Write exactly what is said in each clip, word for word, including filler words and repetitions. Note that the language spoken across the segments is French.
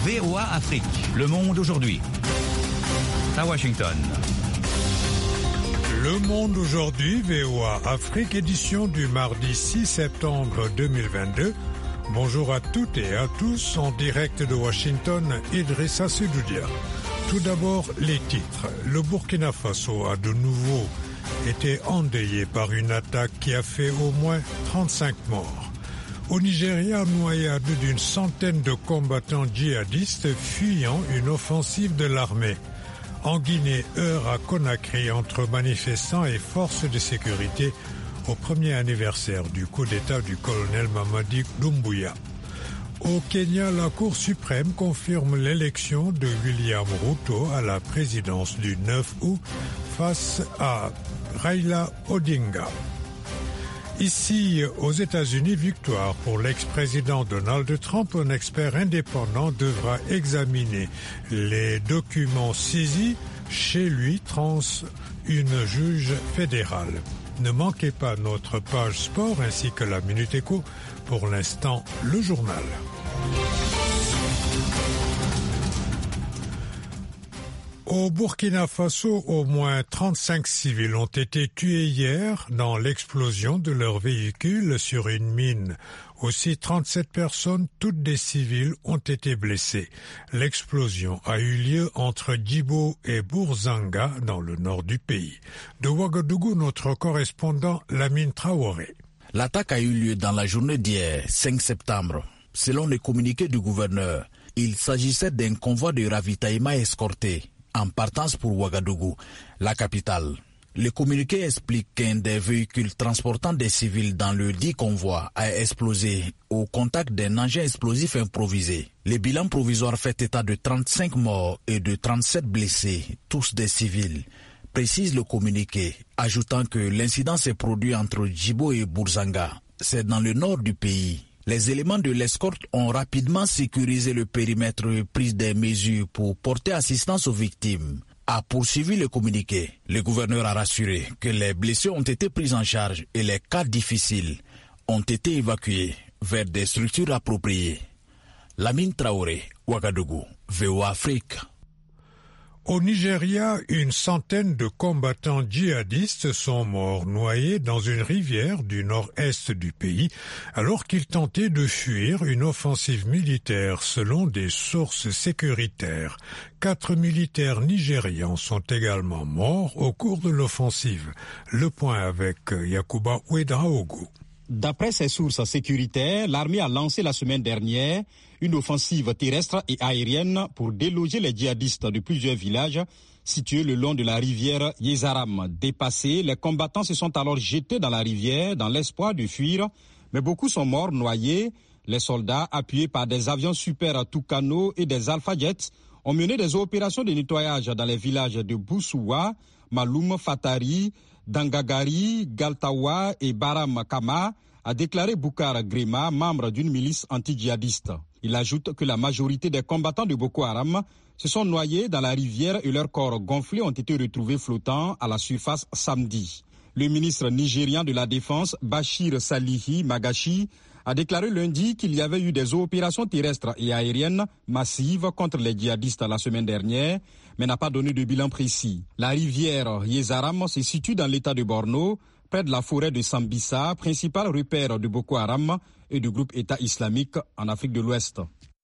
V O A Afrique, Le Monde aujourd'hui. À Washington. Le Monde aujourd'hui, V O A Afrique, édition du mardi six septembre deux mille vingt-deux. Bonjour à toutes et à tous, en direct de Washington, Idrissa Sedoudia. Tout d'abord, les titres. Le Burkina Faso a de nouveau été endeuillé par une attaque qui a fait au moins trente-cinq morts. Au Nigeria, noyade d'une centaine de combattants djihadistes fuyant une offensive de l'armée. En Guinée, heurt à Conakry entre manifestants et forces de sécurité au premier anniversaire du coup d'État du colonel Mamadi Doumbouya. Au Kenya, la Cour suprême confirme l'élection de William Ruto à la présidence du neuf août face à Raila Odinga. Ici, aux États-Unis, victoire pour l'ex-président Donald Trump. Un expert indépendant devra examiner les documents saisis chez lui, trans une juge fédérale. Ne manquez pas notre page sport ainsi que la Minute Éco. Pour l'instant, le journal. Au Burkina Faso, au moins trente-cinq civils ont été tués hier dans l'explosion de leur véhicule sur une mine. Aussi, trente-sept personnes, toutes des civils, ont été blessées. L'explosion a eu lieu entre Djibo et Bourzanga, dans le nord du pays. De Ouagadougou, notre correspondant Lamine Traoré. L'attaque a eu lieu dans la journée d'hier, cinq septembre. Selon les communiqués du gouverneur, il s'agissait d'un convoi de ravitaillement escorté en partance pour Ouagadougou, la capitale. Le communiqué explique qu'un des véhicules transportant des civils dans le dit convoi a explosé au contact d'un engin explosif improvisé. Le bilan provisoire fait état de trente-cinq morts et de trente-sept blessés, tous des civils, précise le communiqué, ajoutant que l'incident s'est produit entre Djibo et Bourzanga. C'est dans le nord du pays. Les éléments de l'escorte ont rapidement sécurisé le périmètre et pris des mesures pour porter assistance aux victimes, a poursuivi le communiqué. Le gouverneur a rassuré que les blessés ont été pris en charge et les cas difficiles ont été évacués vers des structures appropriées. Lamine Traoré, Ouagadougou, V O A Afrique. Au Nigeria, une centaine de combattants djihadistes sont morts noyés dans une rivière du nord-est du pays alors qu'ils tentaient de fuir une offensive militaire selon des sources sécuritaires. Quatre militaires nigérians sont également morts au cours de l'offensive. Le point avec Yakuba Ouedraogo. D'après ses sources sécuritaires, l'armée a lancé la semaine dernière une offensive terrestre et aérienne pour déloger les djihadistes de plusieurs villages situés le long de la rivière Yezaram. Dépassés, les combattants se sont alors jetés dans la rivière dans l'espoir de fuir, mais beaucoup sont morts noyés. Les soldats, appuyés par des avions Super Tucano et des Alpha Jets, ont mené des opérations de nettoyage dans les villages de Boussoua, Maloum, Fatari, Dangagari, Galtawa et Baramakama, a déclaré Boukar Grima, membre d'une milice anti-djihadiste. Il ajoute que la majorité des combattants de Boko Haram se sont noyés dans la rivière et leurs corps gonflés ont été retrouvés flottants à la surface samedi. Le ministre nigérian de la Défense, Bachir Salihi Magashi, a déclaré lundi qu'il y avait eu des opérations terrestres et aériennes massives contre les djihadistes la semaine dernière, mais n'a pas donné de bilan précis. La rivière Yezaram se situe dans l'état de Borno, près de la forêt de Sambisa, principal repère de Boko Haram et du groupe État islamique en Afrique de l'Ouest.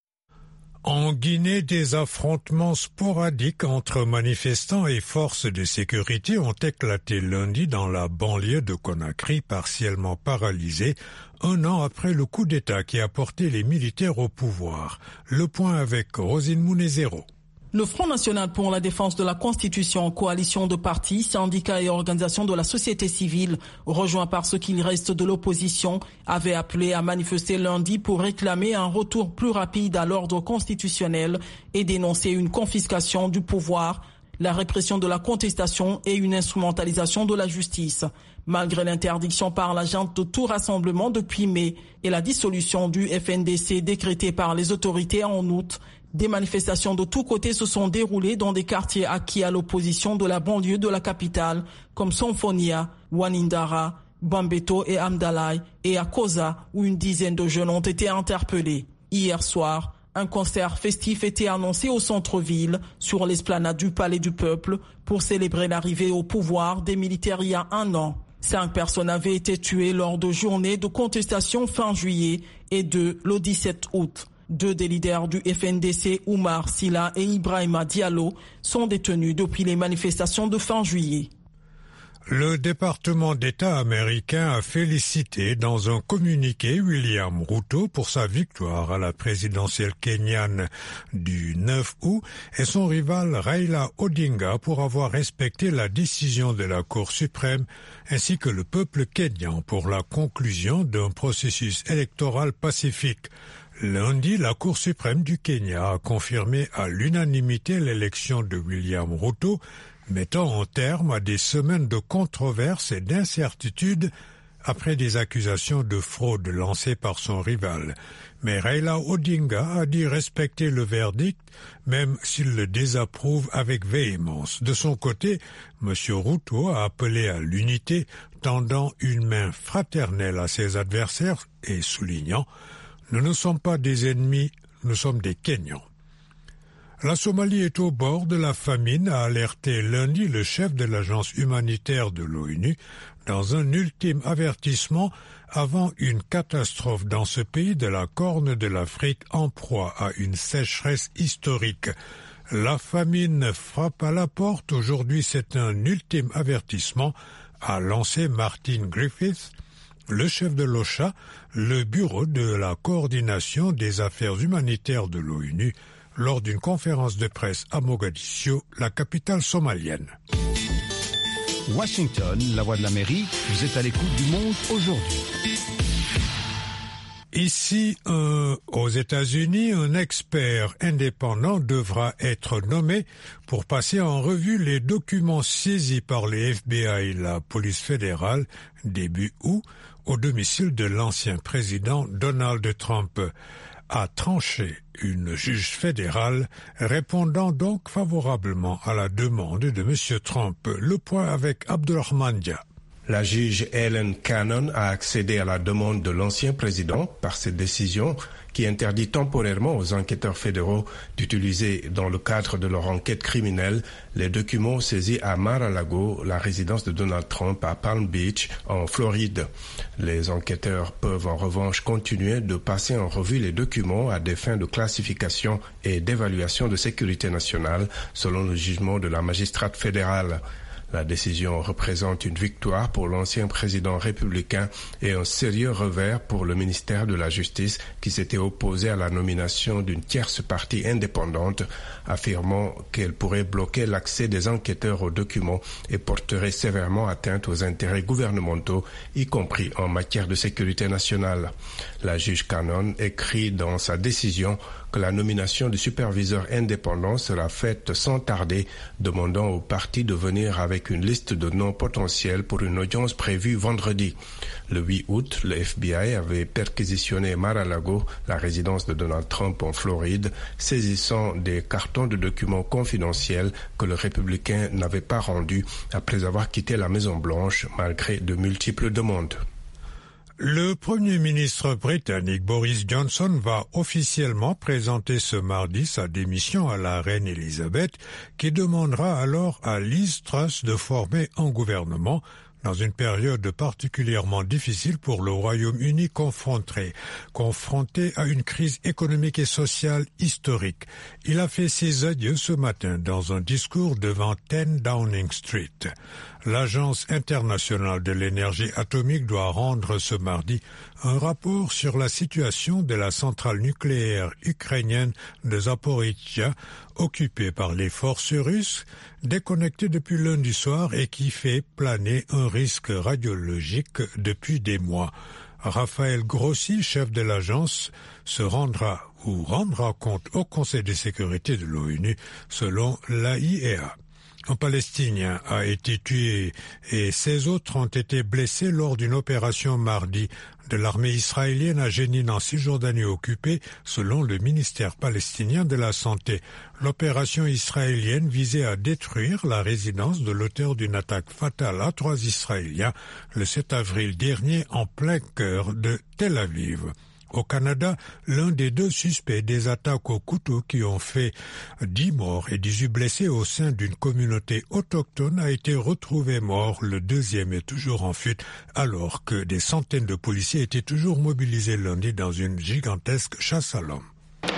En Guinée, des affrontements sporadiques entre manifestants et forces de sécurité ont éclaté lundi dans la banlieue de Conakry, partiellement paralysée, un an après le coup d'État qui a porté les militaires au pouvoir. Le point avec Rosine Mounezero. Le Front national pour la défense de la Constitution, coalition de partis, syndicats et organisations de la société civile, rejoint par ce qu'il reste de l'opposition, avait appelé à manifester lundi pour réclamer un retour plus rapide à l'ordre constitutionnel et dénoncer une confiscation du pouvoir, la répression de la contestation et une instrumentalisation de la justice. Malgré l'interdiction par la junte de tout rassemblement depuis mai et la dissolution du F N D C décrétée par les autorités en août, des manifestations de tous côtés se sont déroulées dans des quartiers acquis à l'opposition de la banlieue de la capitale, comme Sonfonia, Wanindara, Bambeto et Amdalaï, et à Koza, où une dizaine de jeunes ont été interpellés. Hier soir, Un concert festif était annoncé au centre-ville, sur l'esplanade du Palais du Peuple, pour célébrer l'arrivée au pouvoir des militaires il y a un an. Cinq personnes avaient été tuées lors de journées de contestation fin juillet et deux le dix-sept août. Deux des leaders du F N D C, Oumar Silla et Ibrahima Diallo, sont détenus depuis les manifestations de fin juillet. Le département d'État américain a félicité dans un communiqué William Ruto pour sa victoire à la présidentielle kenyane du neuf août et son rival Raila Odinga pour avoir respecté la décision de la Cour suprême ainsi que le peuple kenyan pour la conclusion d'un processus électoral pacifique. Lundi, la Cour suprême du Kenya a confirmé à l'unanimité l'élection de William Ruto, mettant un terme à des semaines de controverses et d'incertitudes après des accusations de fraude lancées par son rival. Mais Raila Odinga a dit respecter le verdict, même s'il le désapprouve avec véhémence. De son côté, M. Ruto a appelé à l'unité, tendant une main fraternelle à ses adversaires et soulignant « Nous ne sommes pas des ennemis, nous sommes des Kenyans ». La Somalie est au bord de la famine, a alerté lundi le chef de l'agence humanitaire de l'ONU dans un ultime avertissement avant une catastrophe dans ce pays de la Corne de l'Afrique en proie à une sécheresse historique. La famine frappe à la porte. Aujourd'hui, c'est un ultime avertissement, a lancé Martin Griffiths, le chef de l'OCHA, le bureau de la coordination des affaires humanitaires de l'ONU, lors d'une conférence de presse à Mogadiscio, la capitale somalienne. Washington, la voix de l'Amérique, vous êtes à l'écoute du monde aujourd'hui. Ici, euh, aux États-Unis, un expert indépendant devra être nommé pour passer en revue les documents saisis par les F B I et la police fédérale début août au domicile de l'ancien président Donald Trump. A tranché une juge fédérale, répondant donc favorablement à la demande de M. Trump. Le point avec Abdulrahman Dia. La juge Ellen Cannon a accédé à la demande de l'ancien président par cette décision qui interdit temporairement aux enquêteurs fédéraux d'utiliser dans le cadre de leur enquête criminelle les documents saisis à Mar-a-Lago, la résidence de Donald Trump à Palm Beach, en Floride. Les enquêteurs peuvent en revanche continuer de passer en revue les documents à des fins de classification et d'évaluation de sécurité nationale, selon le jugement de la magistrate fédérale. La décision représente une victoire pour l'ancien président républicain et un sérieux revers pour le ministère de la Justice qui s'était opposé à la nomination d'une tierce partie indépendante, affirmant qu'elle pourrait bloquer l'accès des enquêteurs aux documents et porterait sévèrement atteinte aux intérêts gouvernementaux, y compris en matière de sécurité nationale. La juge Cannon écrit dans sa décision que la nomination du superviseur indépendant sera faite sans tarder, demandant aux parties de venir avec une liste de noms potentiels pour une audience prévue vendredi. Le huit août, le F B I avait perquisitionné Mar-a-Lago, la résidence de Donald Trump en Floride, saisissant des cartons de documents confidentiels que le républicain n'avait pas rendus après avoir quitté la Maison-Blanche malgré de multiples demandes. Le Premier ministre britannique Boris Johnson va officiellement présenter ce mardi sa démission à la reine Elisabeth, qui demandera alors à Liz Truss de former un gouvernement dans une période particulièrement difficile pour le Royaume-Uni confronté, confronté à une crise économique et sociale historique. Il a fait ses adieux ce matin dans un discours devant dix Downing Street. L'Agence internationale de l'énergie atomique doit rendre ce mardi un rapport sur la situation de la centrale nucléaire ukrainienne de Zaporizhzhia, occupée par les forces russes, déconnectée depuis lundi soir et qui fait planer un risque radiologique depuis des mois. Raphaël Grossi, chef de l'agence, se rendra ou rendra compte au Conseil de sécurité de l'ONU, selon l'A I E A. Un Palestinien a été tué et seize autres ont été blessés lors d'une opération mardi de l'armée israélienne à Jénine en Cisjordanie occupée, selon le ministère palestinien de la Santé. L'opération israélienne visait à détruire la résidence de l'auteur d'une attaque fatale à trois Israéliens le sept avril dernier en plein cœur de Tel Aviv. Au Canada, l'un des deux suspects des attaques au couteau qui ont fait dix morts et dix-huit blessés au sein d'une communauté autochtone a été retrouvé mort. Le deuxième est toujours en fuite alors que des centaines de policiers étaient toujours mobilisés lundi dans une gigantesque chasse à l'homme.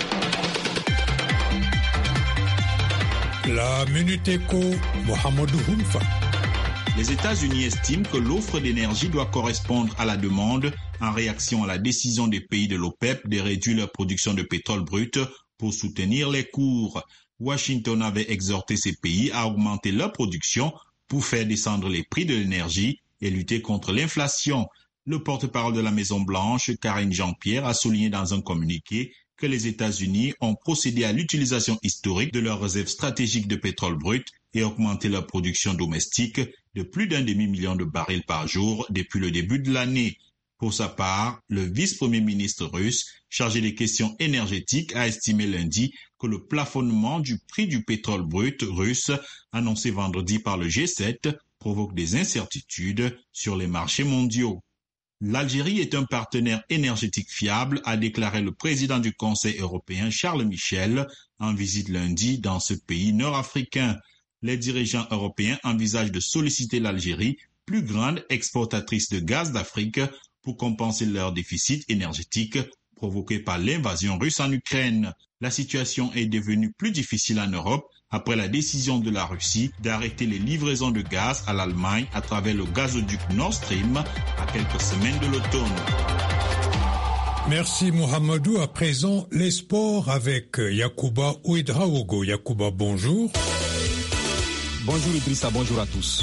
La Minute Éco, Mohamedou Hounfa. Les États-Unis estiment que l'offre d'énergie doit correspondre à la demande en réaction à la décision des pays de l'OPEP de réduire leur production de pétrole brut pour soutenir les cours. Washington avait exhorté ces pays à augmenter leur production pour faire descendre les prix de l'énergie et lutter contre l'inflation. Le porte-parole de la Maison-Blanche, Karine Jean-Pierre, a souligné dans un communiqué que les États-Unis ont procédé à l'utilisation historique de leurs réserves stratégiques de pétrole brut et augmenté leur production domestique de plus d'un demi-million de barils par jour depuis le début de l'année. Pour sa part, le vice-premier ministre russe, chargé des questions énergétiques, a estimé lundi que le plafonnement du prix du pétrole brut russe, annoncé vendredi par le G sept, provoque des incertitudes sur les marchés mondiaux. L'Algérie est un partenaire énergétique fiable, a déclaré le président du Conseil européen Charles Michel en visite lundi dans ce pays nord-africain. Les dirigeants européens envisagent de solliciter l'Algérie, plus grande exportatrice de gaz d'Afrique, pour compenser leur déficit énergétique provoqué par l'invasion russe en Ukraine. La situation est devenue plus difficile en Europe après la décision de la Russie d'arrêter les livraisons de gaz à l'Allemagne à travers le gazoduc Nord Stream à quelques semaines de l'automne. Merci Mohamedou. À présent, les sports avec Yacouba Ouedraogo. Yacouba, bonjour. Bonjour Idrissa, bonjour à tous.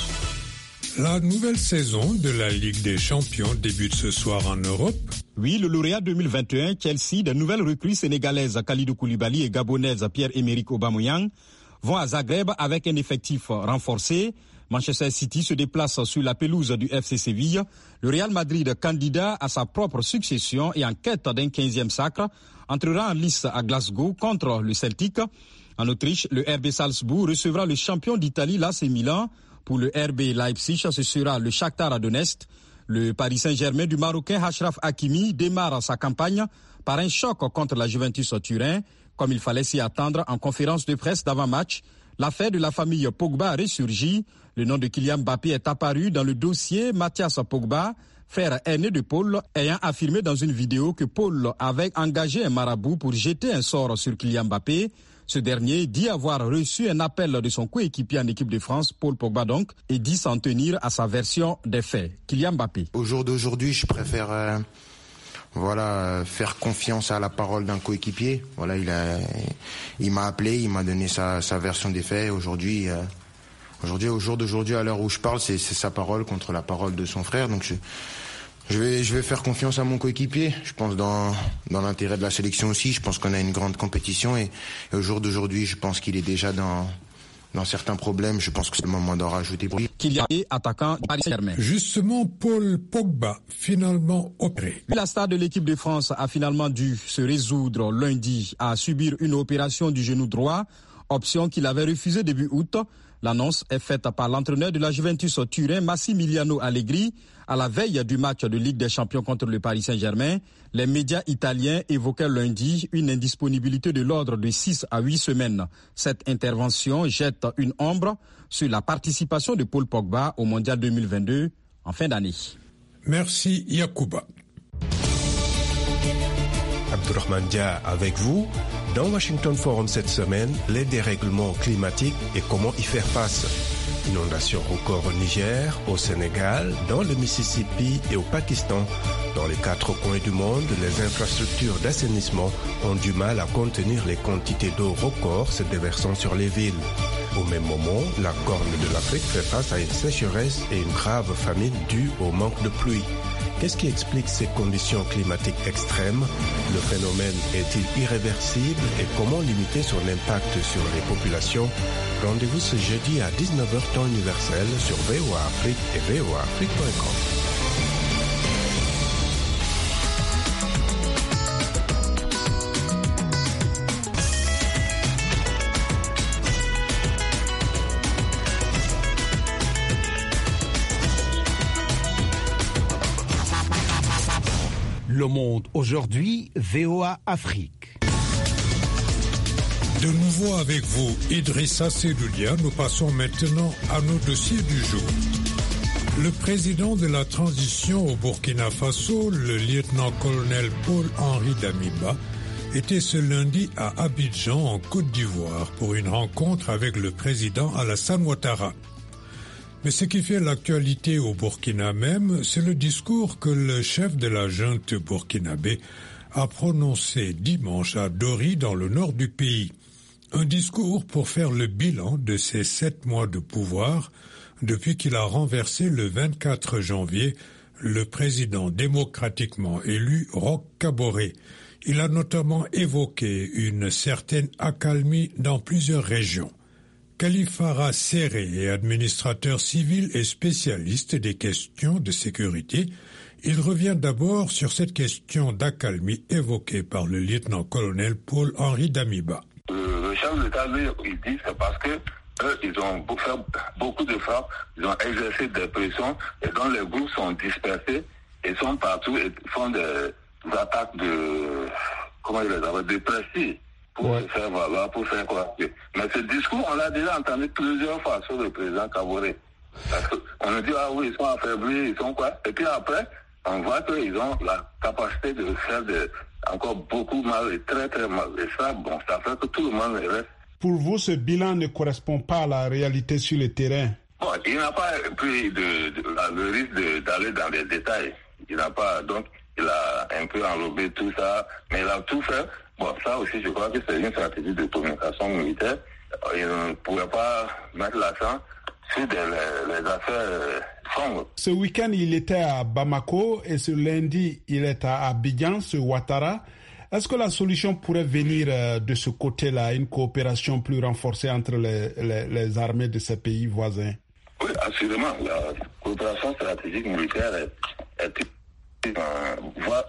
La nouvelle saison de la Ligue des Champions débute ce soir en Europe. Oui, le lauréat deux mille vingt et un, Chelsea, de nouvelles recrues sénégalaises Kalidou Koulibaly et gabonaise Pierre-Emerick Aubameyang vont à Zagreb avec un effectif renforcé. Manchester City se déplace sur la pelouse du F C Séville. Le Real Madrid, candidat à sa propre succession et en quête d'un quinzième sacre, entrera en lice à Glasgow contre le Celtic. En Autriche, le R B Salzbourg recevra le champion d'Italie, l'A C Milan. Pour le R B Leipzig, ce sera le Shakhtar Donetsk. Le Paris Saint-Germain du Marocain Achraf Hakimi démarre sa campagne par un choc contre la Juventus Turin. Comme il fallait s'y attendre, en conférence de presse d'avant-match, l'affaire de la famille Pogba a ressurgi. Le nom de Kylian Mbappé est apparu dans le dossier. Mathias Pogba, frère aîné de Paul, ayant affirmé dans une vidéo que Paul avait engagé un marabout pour jeter un sort sur Kylian Mbappé. Ce dernier dit avoir reçu un appel de son coéquipier en équipe de France, Paul Pogba donc, et dit s'en tenir à sa version des faits. Kylian Mbappé. Au jour d'aujourd'hui, je préfère euh, voilà, faire confiance à la parole d'un coéquipier. Voilà, il a, il m'a appelé, il m'a donné sa, sa version des faits. Aujourd'hui, euh, aujourd'hui, au jour d'aujourd'hui, à l'heure où je parle, c'est, c'est sa parole contre la parole de son frère. Donc je, Je vais, je vais faire confiance à mon coéquipier. Je pense dans, dans l'intérêt de la sélection aussi. Je pense qu'on a une grande compétition et, et au jour d'aujourd'hui, je pense qu'il est déjà dans, dans certains problèmes. Je pense que c'est le moment d'en rajouter pour lui. Kylian est attaquant du Paris Saint-Germain. Justement, Paul Pogba, finalement opéré. La star de l'équipe de France a finalement dû se résoudre lundi à subir une opération du genou droit, option qu'il avait refusée début août. L'annonce est faite par l'entraîneur de la Juventus Turin, Massimiliano Allegri, à la veille du match de Ligue des Champions contre le Paris Saint-Germain. Les médias italiens évoquaient lundi une indisponibilité de l'ordre de six à huit semaines. Cette intervention jette une ombre sur la participation de Paul Pogba au Mondial deux mille vingt-deux en fin d'année. Merci Yacouba. Abdourahmane Dia avec vous. Dans Washington Forum cette semaine, les dérèglements climatiques et comment y faire face. Inondations record au Niger, au Sénégal, dans le Mississippi et au Pakistan. Dans les quatre coins du monde, les infrastructures d'assainissement ont du mal à contenir les quantités d'eau records se déversant sur les villes. Au même moment, la Corne de l'Afrique fait face à une sécheresse et une grave famine due au manque de pluie. Qu'est-ce qui explique ces conditions climatiques extrêmes? Le phénomène est-il irréversible et comment limiter son impact sur les populations? Rendez-vous ce jeudi à dix-neuf heures temps universel sur V O A Afrique et V O A Afrique point com. Le Monde aujourd'hui, V O A Afrique. De nouveau avec vous, Idrissa Seydoudia, nous passons maintenant à nos dossiers du jour. Le président de la transition au Burkina Faso, le lieutenant-colonel Paul-Henri Damiba, était ce lundi à Abidjan, en Côte d'Ivoire, pour une rencontre avec le président Alassane Ouattara. Mais ce qui fait l'actualité au Burkina même, c'est le discours que le chef de la junte burkinabé a prononcé dimanche à Dori, dans le nord du pays. Un discours pour faire le bilan de ses sept mois de pouvoir depuis qu'il a renversé le vingt-quatre janvier le président démocratiquement élu Roch Kaboré. Il a notamment évoqué une certaine accalmie dans plusieurs régions. Kalifara Serré est administrateur civil et spécialiste des questions de sécurité. Il revient d'abord sur cette question d'accalmie évoquée par le lieutenant-colonel Paul-Henri Damiba. Euh, le chef de l'État, lui, il dit c'est parce que eux, ils ont fait beaucoup de frappes, ils ont exercé des pressions, et donc les groupes sont dispersés, et sont partout et font des attaques de, comment ils les appellent, de prestige, pour ouais. se faire valoir, pour faire quoi. Mais ce discours, on l'a déjà entendu plusieurs fois sur le président Kaboré. Parce qu'on nous dit, ah oui, ils sont affaiblis, ils sont quoi. Et puis après, on voit qu'ils ont la capacité de faire de, encore beaucoup mal et très très mal. Et ça, bon, ça fait que tout le monde reste. Pour vous, ce bilan ne correspond pas à la réalité sur le terrain. Bon, il n'a pas pris de, de, de, le risque de, d'aller dans les détails. Il n'a pas, donc, il a un peu enrobé tout ça, mais il a tout fait. Bon, ça aussi, je crois que c'est une stratégie de communication militaire. Il ne pouvait pas mettre l'accent sur des, les, les affaires sombres. Ce week-end, il était à Bamako et ce lundi, il est à Abidjan, ce Ouattara. Est-ce que la solution pourrait venir de ce côté-là, une coopération plus renforcée entre les, les, les armées de ces pays voisins? Oui, assurément. La coopération stratégique militaire est, est euh, voie,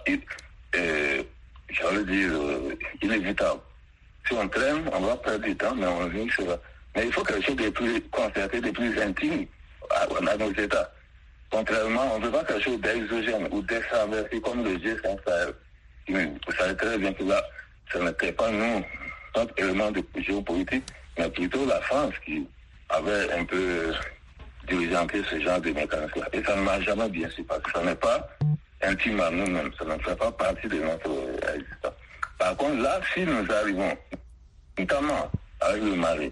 euh, j'allais dire, euh, inévitable. Si on traîne, on va perdre du temps, mais on vient sur la... Mais il faut quelque chose de plus concerté, de plus intime à, à nos États. Contrairement, on ne veut pas quelque chose d'exogène ou d'extraversé comme le G cinq Sahel. Vous savez très bien que là, ce n'était pas nous, notre élément de géopolitique, mais plutôt la France qui avait un peu diligenté ce genre de mécanisme-là. Et ça ne m'a jamais bien su, parce que ça n'est pas intime à nous-mêmes, ça ne fait pas partie de notre existence. Par contre, là, si nous arrivons, notamment avec le Mali,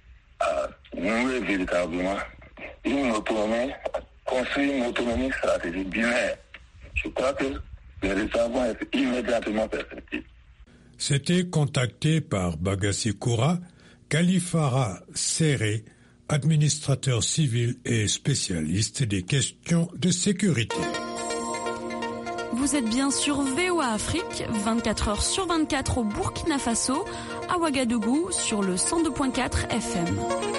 à nouer véritablement une autonomie, construire une autonomie stratégique binaire, je crois que les résultats vont être immédiatement perceptibles. C'était contacté par Bagassi Koura, Kalifara Serré, administrateur civil et spécialiste des questions de sécurité. Vous êtes bien sur V O A Afrique, vingt-quatre heures sur vingt-quatre au Burkina Faso, à Ouagadougou sur le cent deux virgule quatre F M.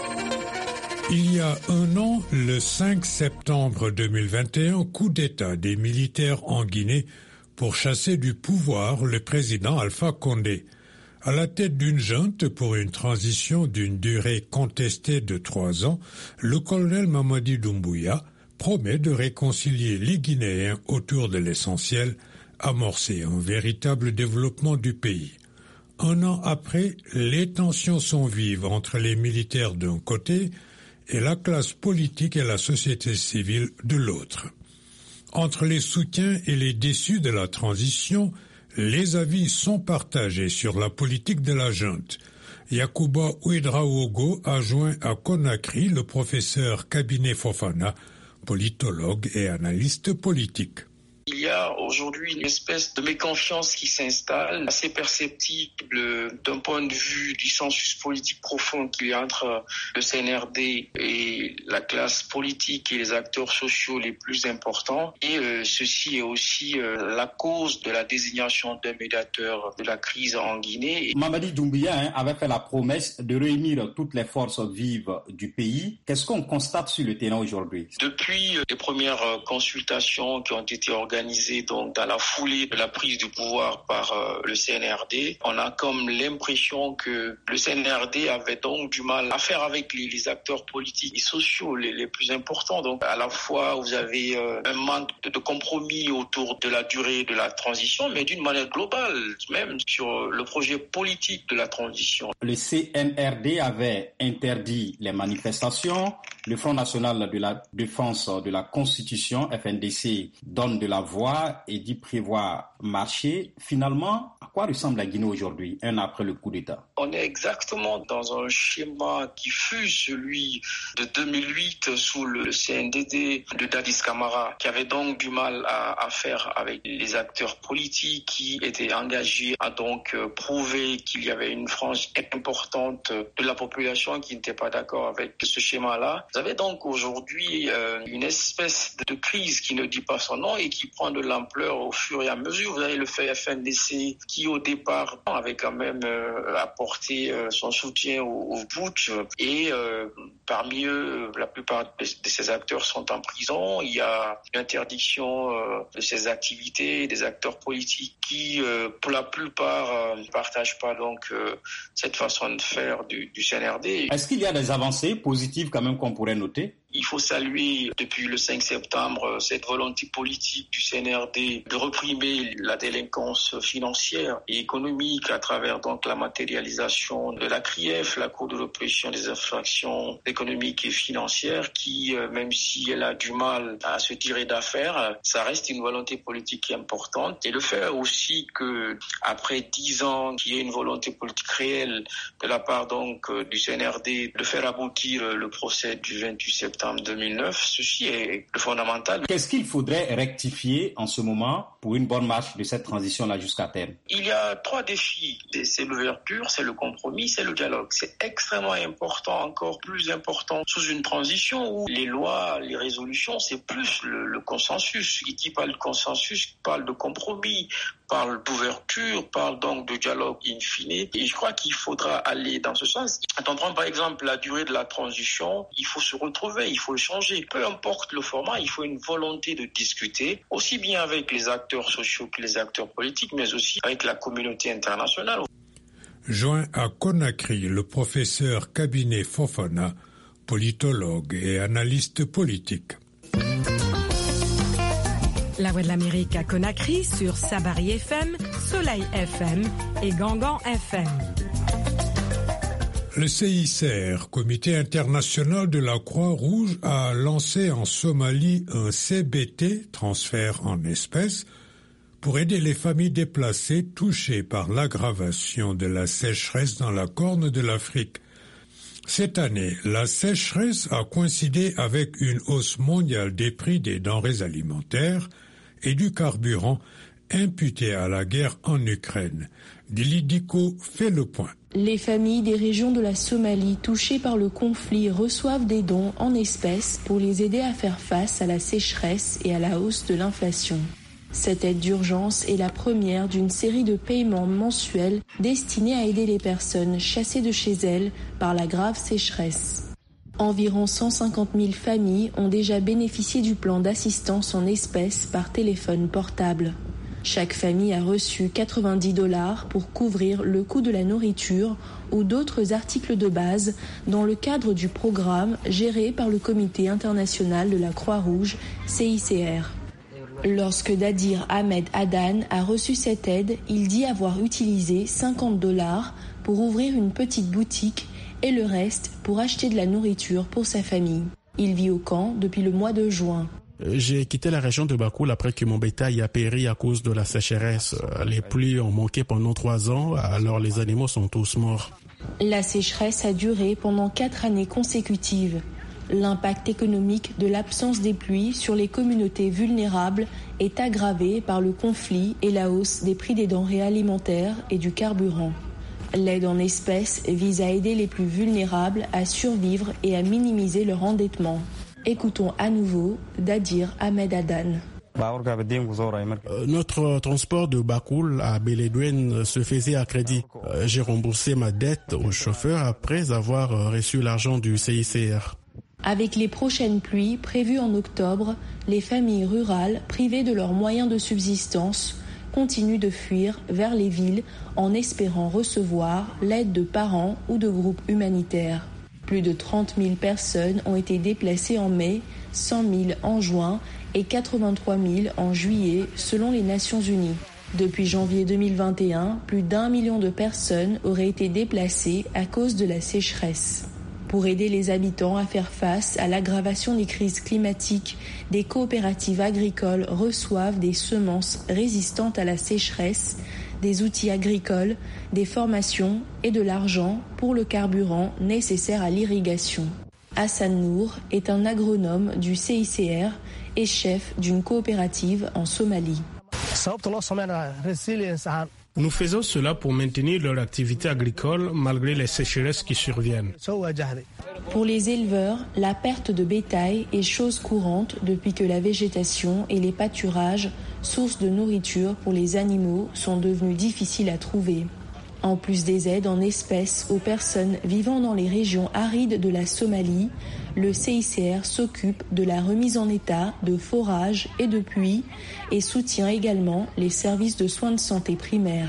Il y a un an, le cinq septembre deux mille vingt et un, coup d'État des militaires en Guinée pour chasser du pouvoir le président Alpha Condé. À la tête d'une junte pour une transition d'une durée contestée de trois ans, le colonel Mamadi Doumbouya promet de réconcilier les Guinéens autour de l'essentiel, amorcer un véritable développement du pays. Un an après, les tensions sont vives entre les militaires d'un côté et la classe politique et la société civile de l'autre. Entre les soutiens et les déçus de la transition, les avis sont partagés sur la politique de la junte. Yacouba Ouedraogo a joint à Conakry le professeur Kabinet Fofana, politologue et analyste politique. Il y a aujourd'hui une espèce de méconfiance qui s'installe, assez perceptible d'un point de vue du sensus politique profond qu'il y a entre le C N R D et la classe politique et les acteurs sociaux les plus importants. Et euh, ceci est aussi euh, la cause de la désignation d'un médiateur de la crise en Guinée. Mamadi Doumbouya hein, avait fait la promesse de réunir toutes les forces vives du pays. Qu'est-ce qu'on constate sur le terrain aujourd'hui? Depuis les premières consultations qui ont été organisées organisé donc dans la foulée de la prise du pouvoir par euh, le C N R D. On a comme l'impression que le C N R D avait donc du mal à faire avec les, les acteurs politiques et sociaux les, les plus importants. Donc à la fois vous avez euh, un manque de, de compromis autour de la durée de la transition, mais d'une manière globale, même sur le projet politique de la transition. Le C N R D avait interdit les manifestations. Le Front national de la défense de la Constitution, F N D C, donne de la voix et dit prévoir marcher. Finalement, à quoi ressemble la Guinée aujourd'hui, un an après le coup d'État? On est exactement dans un schéma qui fut celui de deux mille huit sous le C N D D de Dadis Camara, qui avait donc du mal à, à faire avec les acteurs politiques qui étaient engagés à donc prouver qu'il y avait une frange importante de la population qui n'était pas d'accord avec ce schéma-là. Vous avez donc aujourd'hui euh, une espèce de crise qui ne dit pas son nom et qui prend de l'ampleur au fur et à mesure. Vous avez le F N D C qui au départ avait quand même euh, apporté euh, son soutien au, au putsch et euh, parmi eux, la plupart de, de ces acteurs sont en prison. Il y a l'interdiction euh, de ces activités des acteurs politiques qui, euh, pour la plupart, euh, ne partagent pas donc euh, cette façon de faire du, du C N R D. Est-ce qu'il y a des avancées positives quand même qu'on pourrait noter? Il faut saluer depuis le cinq septembre cette volonté politique du C N R D de réprimer la délinquance financière et économique à travers donc la matérialisation de la C R I E F, la Cour de répression des infractions économiques et financières, qui, même si elle a du mal à se tirer d'affaire, ça reste une volonté politique importante. Et le fait aussi que après dix ans, qu'il y ait une volonté politique réelle de la part donc du C N R D de faire aboutir le procès du vingt-huit septembre deux mille neuf, ceci est le fondamental. Qu'est-ce qu'il faudrait rectifier en ce moment pour une bonne marche de cette transition-là jusqu'à terme? Il y a trois défis. C'est l'ouverture, c'est le compromis, c'est le dialogue. C'est extrêmement important, encore plus important sous une transition où les lois, les résolutions, c'est plus le, le consensus. Et qui parle de consensus parle de compromis, parle d'ouverture, parle donc de dialogue in fine. Et je crois qu'il faudra aller dans ce sens. Quand on prend par exemple la durée de la transition, il faut se retrouver, il faut le changer. Peu importe le format, il faut une volonté de discuter, aussi bien avec les acteurs sociaux que les acteurs politiques, mais aussi avec la communauté internationale. Joint à Conakry, le professeur Cabinet Fofana, politologue et analyste politique. La Voix de l'Amérique à Conakry sur Sabari F M, Soleil F M et Gangan F M. Le C I C R, Comité international de la Croix-Rouge, a lancé en Somalie un C B T, transfert en espèces, pour aider les familles déplacées touchées par l'aggravation de la sécheresse dans la Corne de l'Afrique. Cette année, la sécheresse a coïncidé avec une hausse mondiale des prix des denrées alimentaires et du carburant imputée à la guerre en Ukraine. Dili Diko fait le point. Les familles des régions de la Somalie touchées par le conflit reçoivent des dons en espèces pour les aider à faire face à la sécheresse et à la hausse de l'inflation. Cette aide d'urgence est la première d'une série de paiements mensuels destinés à aider les personnes chassées de chez elles par la grave sécheresse. Environ cent cinquante mille familles ont déjà bénéficié du plan d'assistance en espèces par téléphone portable. Chaque famille a reçu quatre-vingt-dix dollars pour couvrir le coût de la nourriture ou d'autres articles de base dans le cadre du programme géré par le Comité international de la Croix-Rouge, C I C R. Lorsque Dadir Ahmed Adan a reçu cette aide, il dit avoir utilisé cinquante dollars pour ouvrir une petite boutique et le reste pour acheter de la nourriture pour sa famille. Il vit au camp depuis le mois de juin. J'ai quitté la région de Bakoul après que mon bétail a péri à cause de la sécheresse. Les pluies ont manqué pendant trois ans, alors les animaux sont tous morts. La sécheresse a duré pendant quatre années consécutives. L'impact économique de l'absence des pluies sur les communautés vulnérables est aggravé par le conflit et la hausse des prix des denrées alimentaires et du carburant. L'aide en espèces vise à aider les plus vulnérables à survivre et à minimiser leur endettement. Écoutons à nouveau Dadir Ahmed Adan. Euh, notre transport de Bakoul à Beledouine se faisait à crédit. Euh, j'ai remboursé ma dette au chauffeur après avoir reçu l'argent du C I C R. Avec les prochaines pluies prévues en octobre, les familles rurales, privées de leurs moyens de subsistance, continuent de fuir vers les villes en espérant recevoir l'aide de parents ou de groupes humanitaires. Plus de trente mille personnes ont été déplacées en mai, cent mille en juin et quatre-vingt-trois mille en juillet selon les Nations Unies. Depuis janvier deux mille vingt et un, plus d'un million de personnes auraient été déplacées à cause de la sécheresse. Pour aider les habitants à faire face à l'aggravation des crises climatiques, des coopératives agricoles reçoivent des semences résistantes à la sécheresse, des outils agricoles, des formations et de l'argent pour le carburant nécessaire à l'irrigation. Hassan Nour est un agronome du C I C R et chef d'une coopérative en Somalie. Nous faisons cela pour maintenir leur activité agricole malgré les sécheresses qui surviennent. Pour les éleveurs, la perte de bétail est chose courante depuis que la végétation et les pâturages, sources de nourriture pour les animaux, sont devenus difficiles à trouver. En plus des aides en espèces aux personnes vivant dans les régions arides de la Somalie, le C I C R s'occupe de la remise en état de forages et de puits et soutient également les services de soins de santé primaires.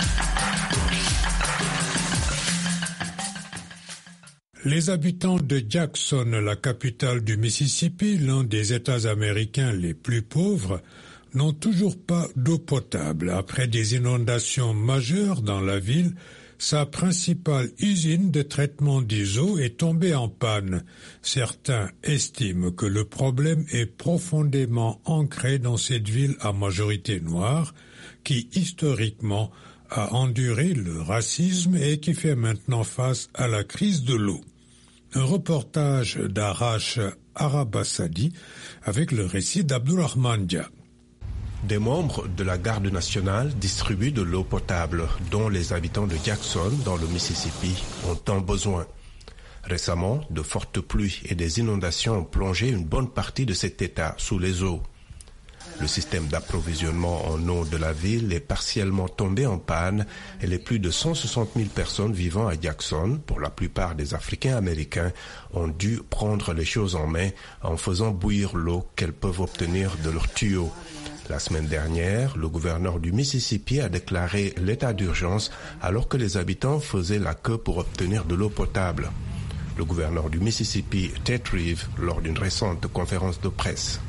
Les habitants de Jackson, la capitale du Mississippi, l'un des États américains les plus pauvres, n'ont toujours pas d'eau potable. Après des inondations majeures dans la ville, sa principale usine de traitement des eaux est tombée en panne. Certains estiment que le problème est profondément ancré dans cette ville à majorité noire, qui historiquement a enduré le racisme et qui fait maintenant face à la crise de l'eau. Un reportage d'Arash Arabassadi avec le récit d'Abdulrahman Dia. Des membres de la garde nationale distribuent de l'eau potable dont les habitants de Jackson, dans le Mississippi, ont tant besoin. Récemment, de fortes pluies et des inondations ont plongé une bonne partie de cet état sous les eaux. Le système d'approvisionnement en eau de la ville est partiellement tombé en panne et les plus de cent soixante mille personnes vivant à Jackson, pour la plupart des Africains américains, ont dû prendre les choses en main en faisant bouillir l'eau qu'elles peuvent obtenir de leurs tuyaux. La semaine dernière, le gouverneur du Mississippi a déclaré l'état d'urgence alors que les habitants faisaient la queue pour obtenir de l'eau potable. Le gouverneur du Mississippi, Ted Reeves, lors d'une récente conférence de presse.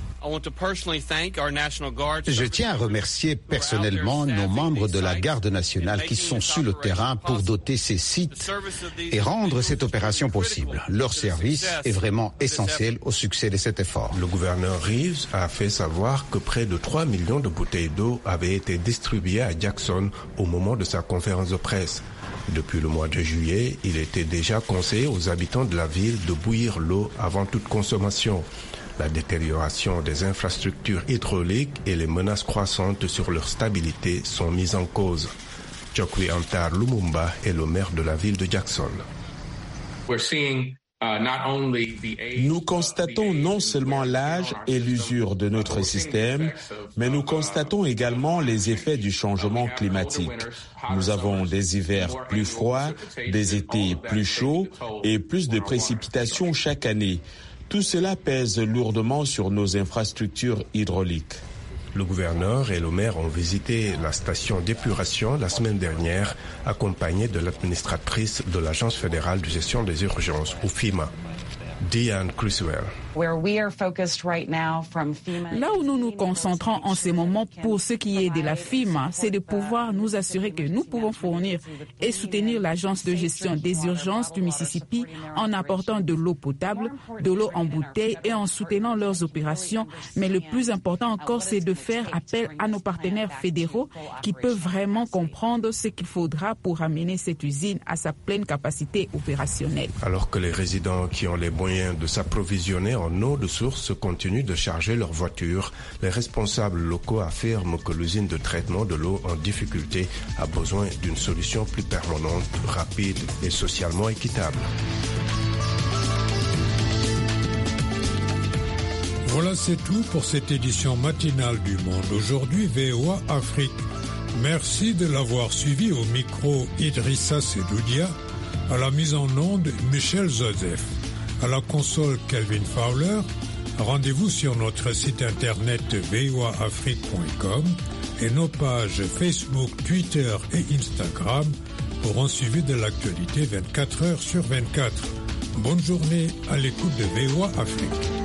Je tiens à remercier personnellement nos membres de la Garde nationale qui sont sur le terrain pour doter ces sites et rendre cette opération possible. Leur service est vraiment essentiel au succès de cet effort. Le gouverneur Reeves a fait savoir que près de trois millions de bouteilles d'eau avaient été distribuées à Jackson au moment de sa conférence de presse. Depuis le mois de juillet, il était déjà conseillé aux habitants de la ville de bouillir l'eau avant toute consommation. La détérioration des infrastructures hydrauliques et les menaces croissantes sur leur stabilité sont mises en cause. Chokwi Antar Lumumba est le maire de la ville de Jackson. Nous constatons non seulement l'âge et l'usure de notre système, mais nous constatons également les effets du changement climatique. Nous avons des hivers plus froids, des étés plus chauds et plus de précipitations chaque année. Tout cela pèse lourdement sur nos infrastructures hydrauliques. Le gouverneur et le maire ont visité la station d'épuration la semaine dernière, accompagnés de l'administratrice de l'Agence fédérale de gestion des urgences, ou FEMA, Diane Criswell. Là où nous nous concentrons en ce moment pour ce qui est de la FEMA, c'est de pouvoir nous assurer que nous pouvons fournir et soutenir l'Agence de gestion des urgences du Mississippi en apportant de l'eau potable, de l'eau en bouteille et en soutenant leurs opérations. Mais le plus important encore, c'est de faire appel à nos partenaires fédéraux qui peuvent vraiment comprendre ce qu'il faudra pour amener cette usine à sa pleine capacité opérationnelle. Alors que les résidents qui ont les moyens de s'approvisionner en eau de source continuent de charger leurs voitures, les responsables locaux affirment que l'usine de traitement de l'eau en difficulté a besoin d'une solution plus permanente, rapide et socialement équitable. Voilà, c'est tout pour cette édition matinale du Monde Aujourd'hui V O A Afrique. Merci de l'avoir suivi. Au micro Idrissa Sedoudia, à la mise en onde Michel Joseph. À la console Kelvin Fowler, rendez-vous sur notre site internet v o a afrique point com et nos pages Facebook, Twitter et Instagram pour un suivi de l'actualité vingt-quatre heures sur vingt-quatre. Bonne journée à l'écoute de V O A Afrique.